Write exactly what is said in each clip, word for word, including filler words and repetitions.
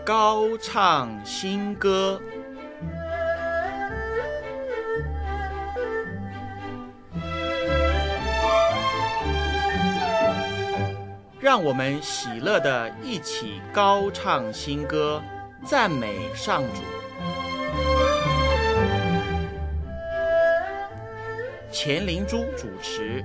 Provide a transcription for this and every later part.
高唱新歌。让我们喜乐地一起高唱新歌，赞美上主。钱灵珠主持。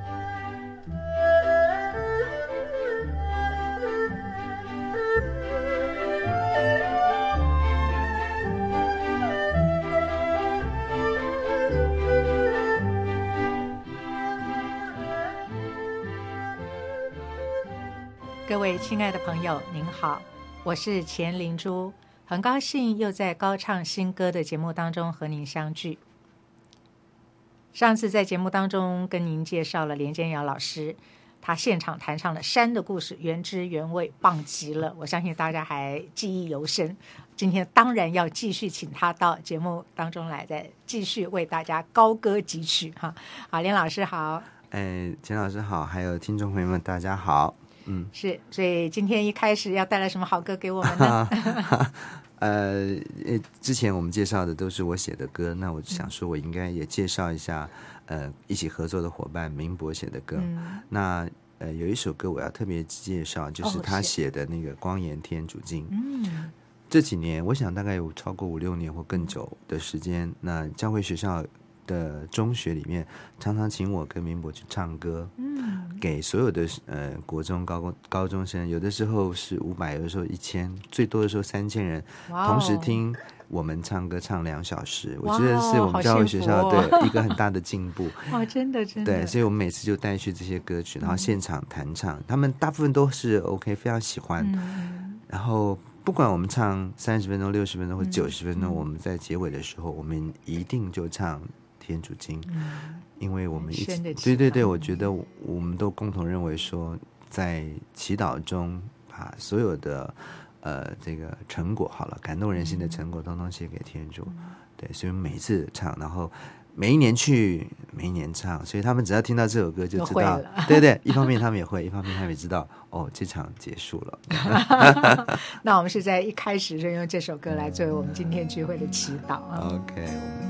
各位亲爱的朋友您好，我是钱灵珠，很高兴又在高唱新歌的节目当中和您相聚。上次在节目当中跟您介绍了连坚尧老师，他现场弹唱了《山的故事》，原汁原味，棒极了，我相信大家还记忆犹深。今天当然要继续请他到节目当中来，再继续为大家高歌几曲哈。好，连老师好。 哎，钱老师好，还有听众朋友们大家好。嗯， 是，所以今天一开始要带来什么好歌给我们呢？ 呃，之前我们介绍的都是我写的歌，那我想说我应该也介绍一下，呃，一起合作的伙伴明博写的歌。嗯、那呃，有一首歌我要特别介绍，就是他写的那个《光言天主经》。嗯，这几年我想大概有超过五六年或更久的时间，那教会学校的中学里面常常请我跟明博去唱歌，嗯，给所有的呃国中高中高中生，有的时候是五百，有的时候一千，最多的时候三千人，同时听我们唱歌唱两小时，我觉得是我们教会学校对、哦、一个很大的进步。 哇，真的真的。 对，所以我们每次就带去这些歌曲，然后现场弹唱，嗯、他们大部分都是 OK， 非常喜欢。嗯、然后不管我们唱三十分钟、六十分钟或九十分钟，嗯、我们在结尾的时候，我们一定就唱天主经，嗯、因为我们一起，对对对，我觉得我们都共同认为说，在祈祷中把所有的呃这个成果好了，感动人心的成果，通通写给天主。嗯、对，所以每一次唱，然后每一年去，每一年唱，所以他们只要听到这首歌就知道，对对，一方面他们也会，一方面他们也知道，哦，这场结束了。 那我们是在一开始就用这首歌来作为我们今天聚会的祈祷啊。 OK。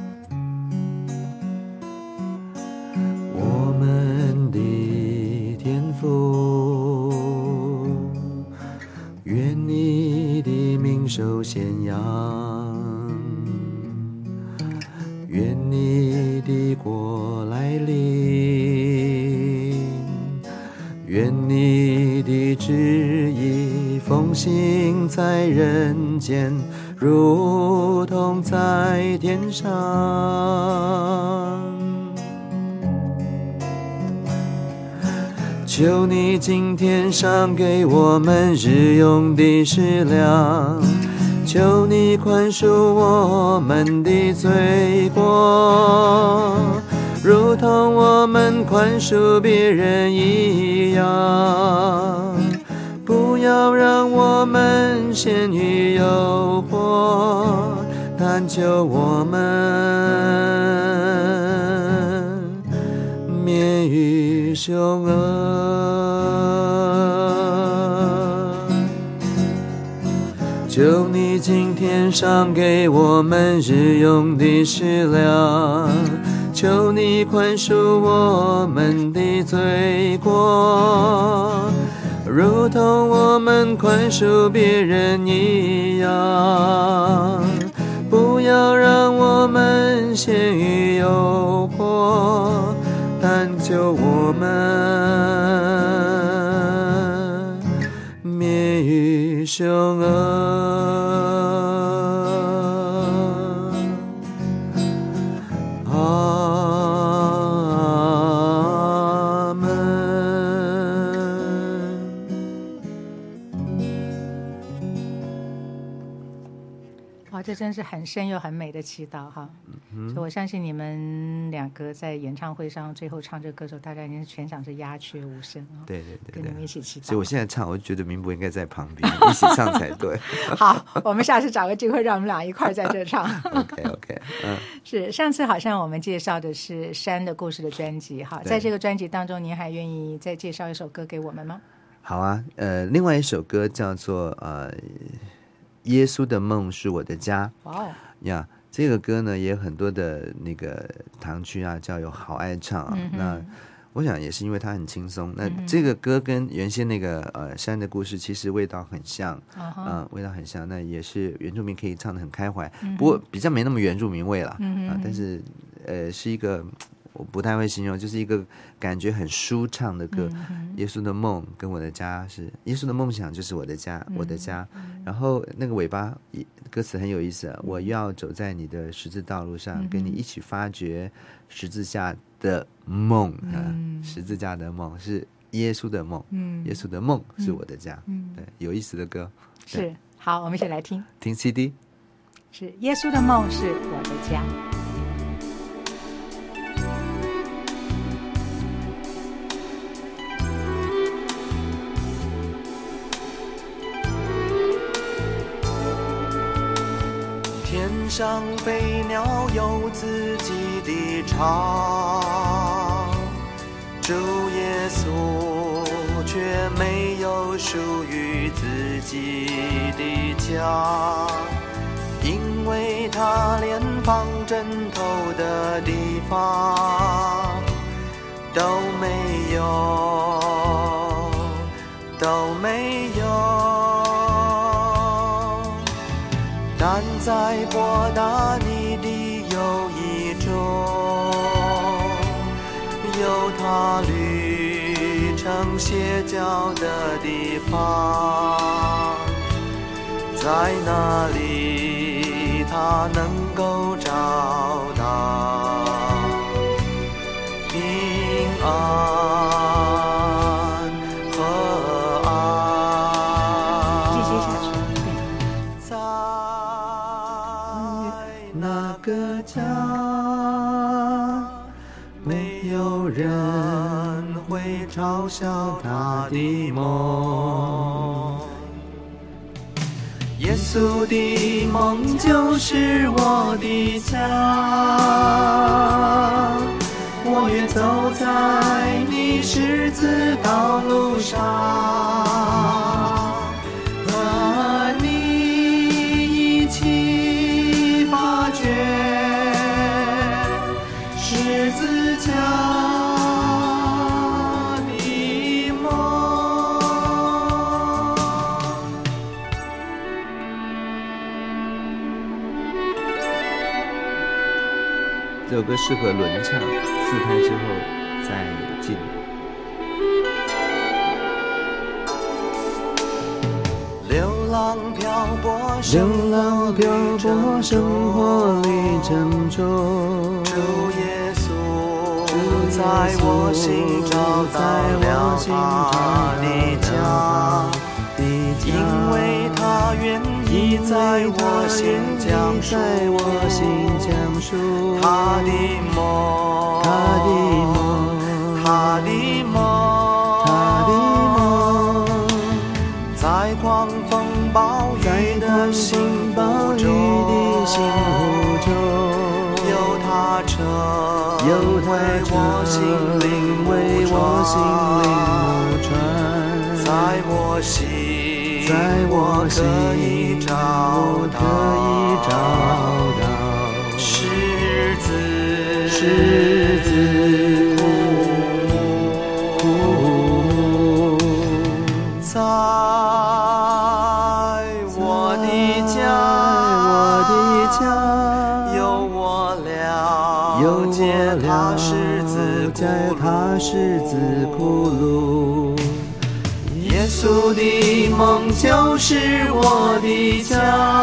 我们的天父，愿你的名受显扬，愿你的国来临，愿你的旨意奉行在人间，如同在天上。求你今天赏给我们日用的食粮，求你宽恕我们的罪过，如同我们宽恕别人一样，不要让我们陷于诱惑，但求我们免于凶恶。求你今天赏给我们日用的食粮，求你宽恕我们的罪过，如同我们宽恕别人一样，不要让我们陷于诱惑，但求我们免于凶恶。阿门。 哇，这真是很深又很美的祈祷哈！嗯、所以我相信你们两个在演唱会上最后唱这个歌手，大概已经全场是鸦雀无声哦。 对对 对, 对， 跟你们一起祈祷。 所以我现在唱，我就觉得明博应该在旁边一起唱才对。 好，我们下次找个机会让我们俩一块在这唱。 OK OK， 嗯， 是上次好像我们介绍的是《山的故事》的专辑哈，在这个专辑当中，您还愿意再介绍一首歌给我们吗？ 好啊，呃，另外一首歌叫做呃。 耶稣的梦是我的家。 哇哦呀，这个歌呢也有很多的那个堂区啊教友好爱唱啊。嗯、那我想也是因为它很轻松。那这个歌跟原先那个呃山的故事其实味道很像，啊、uh-huh. 呃，味道很像。那也是原住民可以唱得很开怀，嗯、不过比较没那么原住民味了，嗯、啊，但是呃是一个我不太会形容，就是一个感觉很舒畅的歌。嗯、耶稣的梦跟我的家是耶稣的梦想就是我的家，嗯、我的家。然后那个尾巴歌词很有意思、啊，我要走在你的十字道路上，嗯、跟你一起发掘十字架的梦、啊嗯、十字架的梦是耶稣的梦、嗯、耶稣的梦是我的家、嗯、对，有意思的歌。 是，好，我们一起来听听 C D。 是耶稣的梦是我的家。 天上飞鸟有自己的巢，主耶稣却没有属于自己的家，因为他连放枕头的地方都没有，都没有。但在博大你的有一中，有他旅程歇脚的地方，在那里他能够找到平安和爱。 继续下去。 那个家，没有人会嘲笑他的梦。耶稣的梦就是我的家，我愿走在你十字道路上。十字架的梦。 这首歌适合轮唱，四拍之后再进。 流浪漂泊， 流浪漂泊，生活里沉重。 主耶稣在我心找到了他的家，因为他愿意在我心讲述他的梦，他的梦，他的梦，他的梦，在狂风暴雨的心湖中，有他车，有为我心灵为我心灵船，在我心，在我可以找到，可以找到十字，十字库，在我的家，我的家有我了，有解他十字苦路，十字苦路。耶稣的梦就是我的家，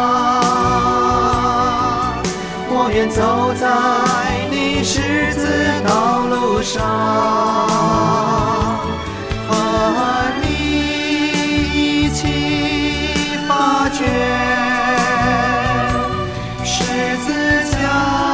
我愿走在你十字道路上，和你一起发掘十字架。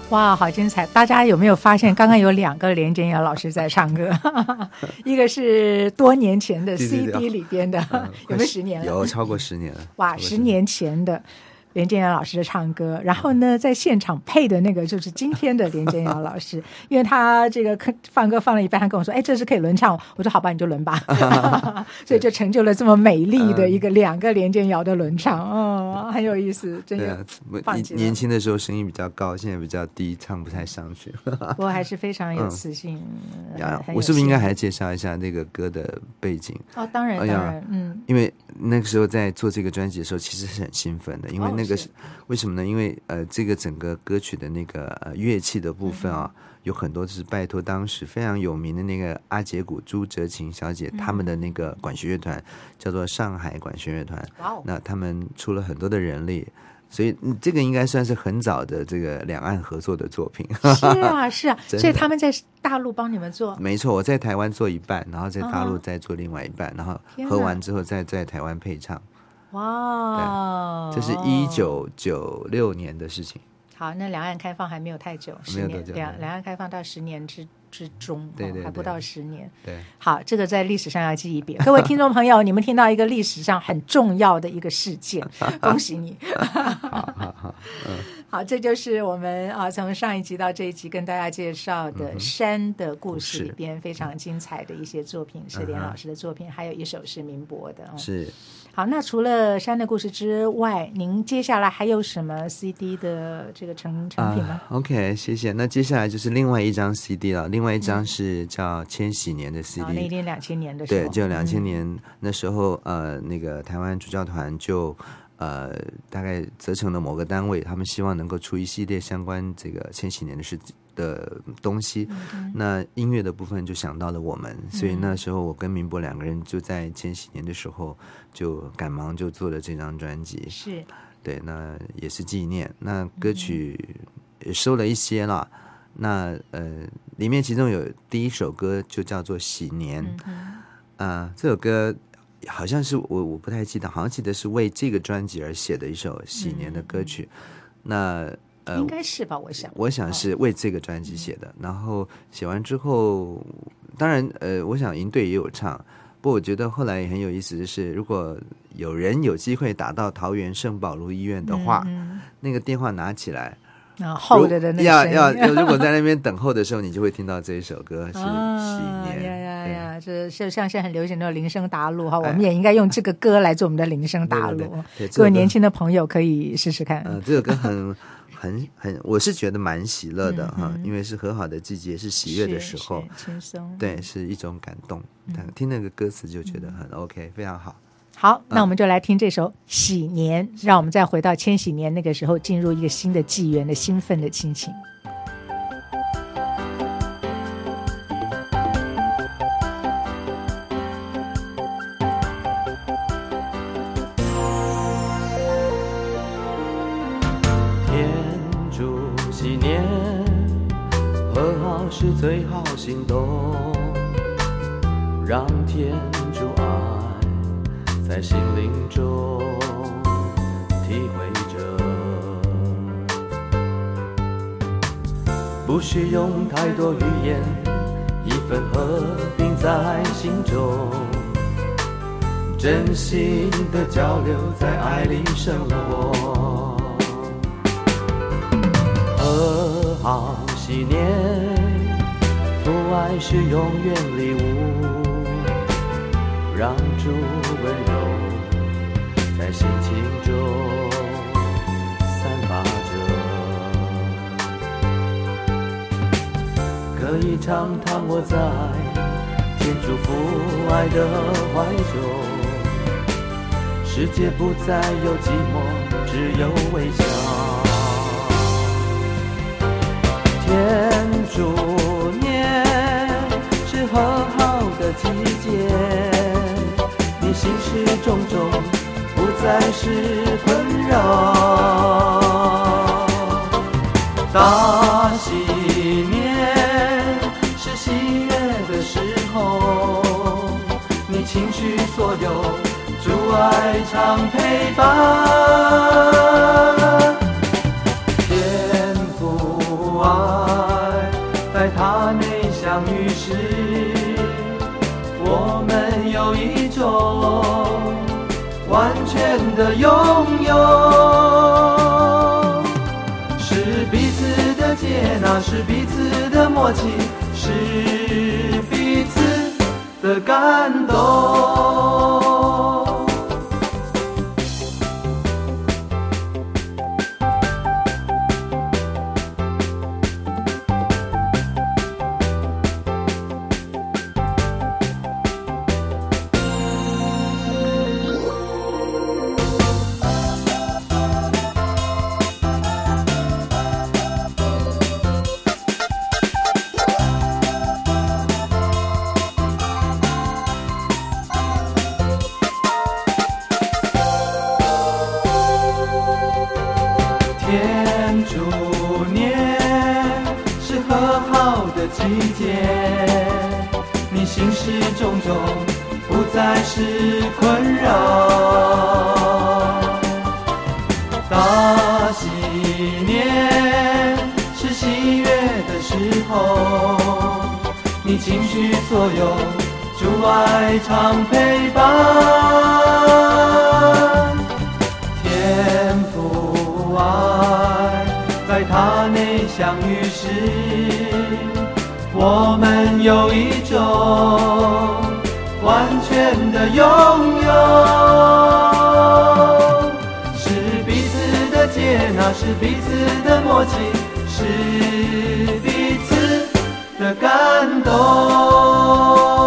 哇，好精彩！大家有没有发现，刚刚有两个连建尧老师在唱歌？一个是多年前的 C D 里边的， 嗯、 有没有十年了？ 有超过十年了。 哇，十年前的连建尧老师的唱歌，然后呢，在现场配的那个就是今天的连建尧老师，因为他这个放歌放了一半，他跟我说：“哎，这是可以轮唱。”我说：“好吧，你就轮吧。”所以就成就了这么美丽的一个两个连建尧的轮唱，哦，很有意思，真的。 对啊，年轻的时候声音比较高，现在比较低，唱不太上去。 不过还是非常有磁性。 嗯、我是不是应该还介绍一下那个歌的背景？ 哦，当然，当然，嗯， 因为那个时候在做这个专辑的时候，其实是很兴奋的，因为那个。 哦， 是为什么呢？因为呃，这个整个歌曲的那个呃乐器的部分啊，嗯、有很多是拜托当时非常有名的那个阿姐鼓朱哲琴小姐、嗯、他们的那个管弦乐团，叫做上海管弦乐团。哇哦！那他们出了很多的人力，所以、嗯、这个应该算是很早的这个两岸合作的作品。 是啊，是啊，所以他们在大陆帮你们做。 没错，我在台湾做一半，然后在大陆再做另外一半，然后合完之后再在台湾配唱。 哇， 这是一九九六年的事情。 好，那两岸开放还没有太久，十年，两两岸开放到十年之之中， 对 对, 对、 哦，还不到十年。 对， 好，这个在历史上要记一笔。各位听众朋友，你们听到一个历史上很重要的一个事件，恭喜你。 好好好，嗯， 好，这就是我们啊从上一集到这一集跟大家介绍的《山的故事》里边非常精彩的一些作品，是连老师的作品，还有一首是民博的。哦、 是。 好，那除了《山的故事》之外，您接下来还有什么 C D 的这个成成品吗、 uh, ？OK， 谢谢。那接下来就是另外一张 C D 了，另外一张是叫千禧年的 C D，、 嗯、那一年两千年的时候， 对，就两千年、嗯、那时候，呃，那个台湾主教团就呃大概责成了某个单位，他们希望能够出一系列相关这个千禧年的事的东西、嗯、那音乐的部分就想到了我们、嗯、所以那时候我跟民博两个人就在千禧年的时候就赶忙就做了这张专辑， 是对，那也是纪念，那歌曲也收了一些啦、嗯、那呃里面其中有第一首歌就叫做喜年啊、嗯呃，这首歌好像是我我不太记得，好像记得是为这个专辑而写的一首喜年的歌曲、嗯、那呃，应该是吧，我想， 我想是为这个专辑写的。然后写完之后，当然，呃，我想营队也有唱。不过我觉得后来也很有意思的是，如果有人有机会打到桃园圣保罗医院的话，嗯、那个电话拿起来， 啊，候着的那个要要，如果在那边等候的时候，你就会听到这一首歌是喜年。 啊、呀呀呀，这就像现在很流行的铃声答录哈，我们也应该用这个歌来做我们的铃声答录。对对对对，各位年轻的朋友可以试试看。 呃，这首歌很。很很，我是觉得蛮喜乐的哈、嗯，因为是和好的季节，是喜悦的时候， 轻松， 对，是一种感动。嗯、听那个歌词就觉得很 OK，、嗯、非常好。 好，那我们就来听这首《喜年》，让我们再回到千禧年那个时候，进入一个新的纪元的兴奋的心情。 是最好行动，让天主爱在心灵中体会着，不需用太多语言，一份和平在心中，真心的交流在爱里生活，和好喜年。父爱是永远礼物，让主温柔在心情中散发着，可以常常握在天主父爱的怀中，世界不再有寂寞，只有微笑。天主和好的季节，你心事重重，不再是困扰。大喜年是喜悦的时候，你倾叙所有，主爱常陪伴。天父爱全的拥有，是彼此的接纳，是彼此的默契，是彼此的感动。季节，你心事重重，不再是困扰。大喜年是喜悦的时候，你倾去所有，主爱常陪伴。天父爱，在他内相遇时，我们有一种完全的拥有，是彼此的接纳，是彼此的默契，是彼此的感动。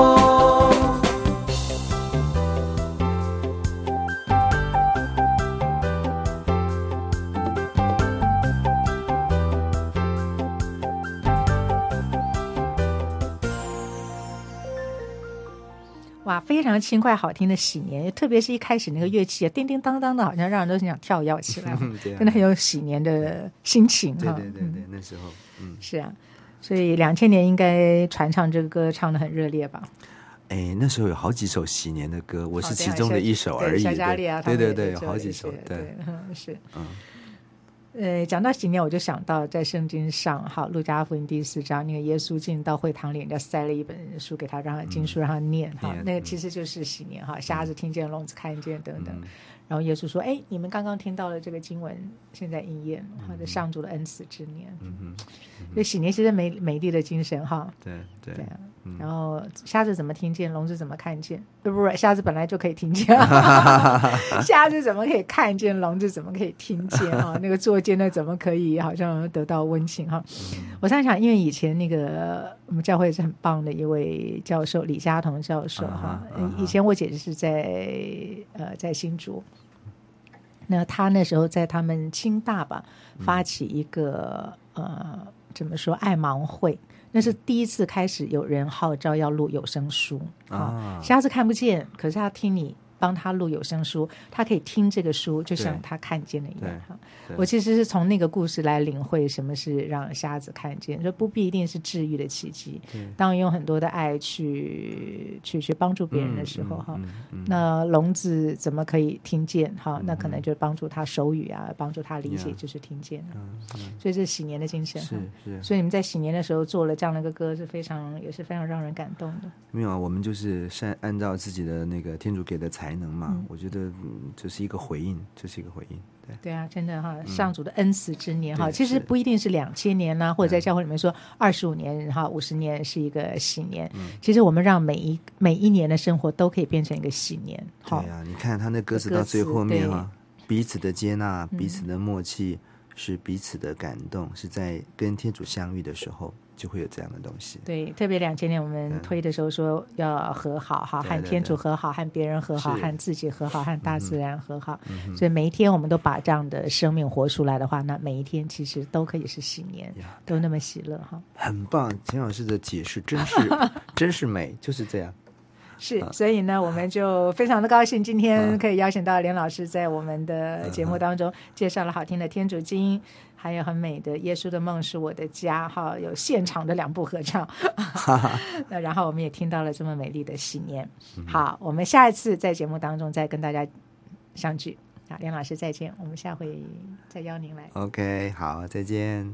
哇，非常轻快好听的喜年，特别是一开始那个乐器叮叮当当的，好像让人都想跳跃起来，真的很有喜年的心情。 对对对对，那时候嗯是啊，所以两千年应该传唱这个歌唱得很热烈吧？ 哎，那时候有好几首喜年的歌，我是其中的一首而已。 小嘉丽啊， 对对对，有好几首， 对，对是嗯。 呃，讲到喜年，我就想到在圣经上，哈，路加福音第四章，那个耶稣进到会堂里，人家塞了一本书给他，让他经书让他念，哈、嗯，那个其实就是喜年，哈，瞎子听见，聋子看见等等。嗯、然后耶稣说：“哎，你们刚刚听到的这个经文，现在应验，哈，这上主的恩慈之年。”嗯哼，所以喜年其实美美丽的精神，哈。 对对对啊。然后瞎子怎么听见，聋子怎么看见？不不，瞎子本来就可以听见，瞎子怎么可以看见，聋子怎么可以听见啊？那个作奸的怎么可以好像得到温情哈？我常想，因为以前那个我们教会是很棒的一位教授李嘉彤教授哈，以前我姐姐是在呃在新竹，那他那时候在他们清大吧发起一个呃怎么说爱盲会。那是第一次开始有人号召要录有声书啊，瞎子看不见，可是他听你帮他录有声书，他可以听这个书，就像他看见了一样哈。我其实是从那个故事来领会什么是让瞎子看见，说不必一定是治愈的奇迹。当用很多的爱去去去帮助别人的时候哈、嗯嗯嗯，那聋子怎么可以听见哈、嗯？那可能就帮助他手语啊，帮助他理解就是听见、嗯嗯、所以这是喜年的精神。 是是。 所以你们在喜年的时候做了这样的一个歌，是非常也是非常让人感动的。 没有啊，我们就是按照自己的那个天主给的才能嘛，嗯、我觉得这、嗯、是一个回应，这是一个回应。对, 对啊，真的哈，上主的恩慈之年哈、嗯，其实不一定是两千年啦、啊，或者在教会里面说二十五年哈，五十年是一个喜年、嗯。其实我们让每一每一年的生活都可以变成一个喜年。 对啊，你看他那歌词到最后面哈，彼此的接纳，彼此的默契，嗯、是彼此的感动，是在跟天主相遇的时候。就会有这样的东西。 对，特别两千年我们推的时候说要和好哈，和天主和好，和别人和好，和自己和好，和大自然和好、嗯、所以每一天我们都把这样的生命活出来的话，那每一天其实都可以是喜年，都那么喜乐哈。 很棒，钱老师的解释真是真是美，就是这样。 是，所以呢，我们就非常的高兴，今天可以邀请到连老师在我们的节目当中介绍了好听的天主经，还有很美的《耶稣的梦是我的家》哈，有现场的两部合唱，那然后我们也听到了这么美丽的喜年。好，我们下一次在节目当中再跟大家相聚。好，连老师再见，我们下回再邀您来。 OK， 好，再见。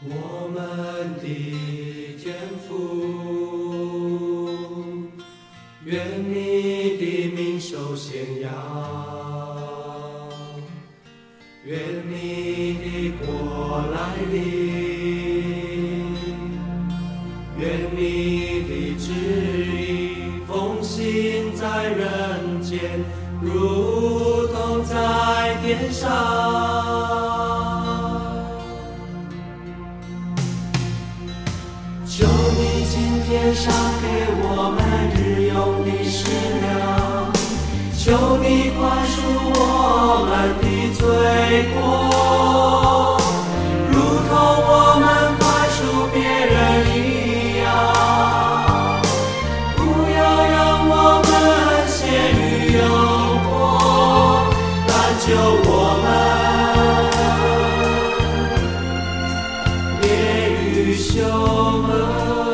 我们的天父，愿你的名受显扬，愿你的国来临，愿你的旨意奉行在人间，如同在天上。求你今天赏给我们日用的食粮，求你宽恕我们的罪过，如同我们宽恕别人一样。不要让我们陷于诱惑，但救我们免于羞恶。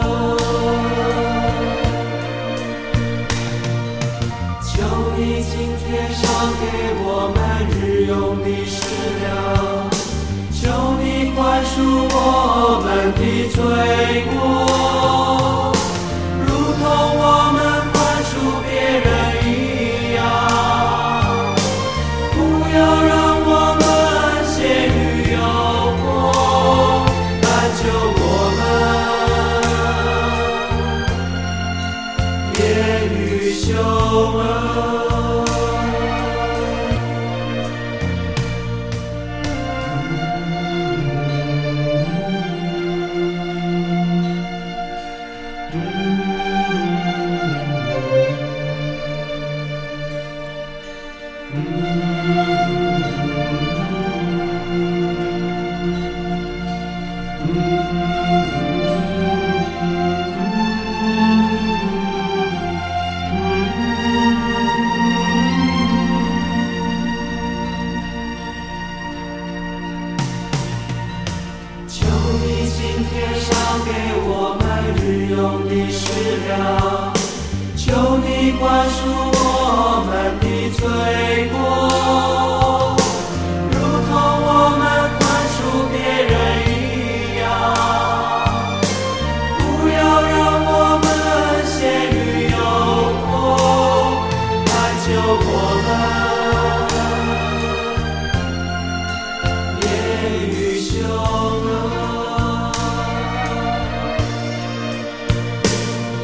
你今天赏给我们日用的食粮，求你宽恕我们的罪过，如同我们宽恕别人一样。不要让我们陷于诱惑，但救我们免于羞恶。求你宽恕我们的罪过，如同我们宽恕别人一样。不要让我们陷于诱惑，但救我们免于羞恶。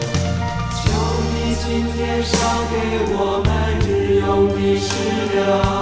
今天赏给我们日用的食粮，